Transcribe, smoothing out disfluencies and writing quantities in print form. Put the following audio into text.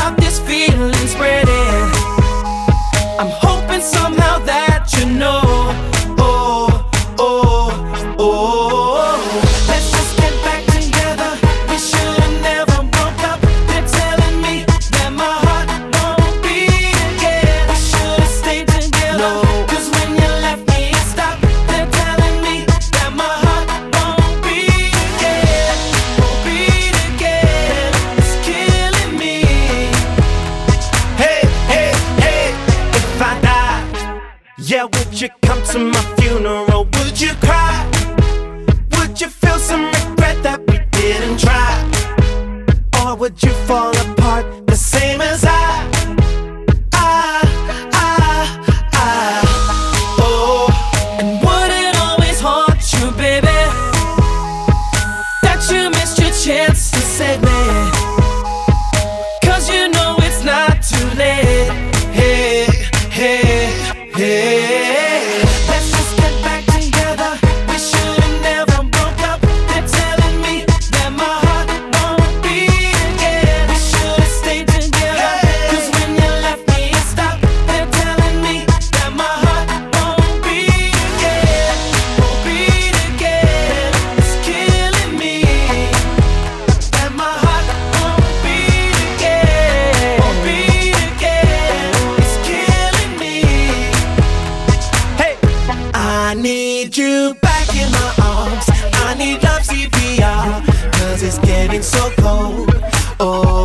stop this feeling spreading. I'm hoping somehow that you know. Oh, oh, oh. Let's just get back together. We should've never broke up. They're telling me that my heart won't beat again. We should've stayed together. No. Cause when you left me, it stopped. They're telling me that my heart won't beat again. Won't beat again. It's killing me. Hey, hey, hey. If I die, yeah, would you come to my funeral? Would you cry? Would you feel some regret that we didn't try? Or would you fall apart the same as I? Oh. And would it always haunt you, baby, that you missed your chance to save me? Cause you know it's not too late. Hey, hey, hey. Let's just get back together. We should've never broke up. They're telling me that my heart won't beat again. We should've stayed together. Cause when you left me, it stopped. They're telling me that my heart won't beat again. Won't beat again. It's killing me. That my heart won't beat again. Won't beat again. It's killing me. Hey, I need you back in my arms. I need love CPR. Cause it's getting so cold. Oh.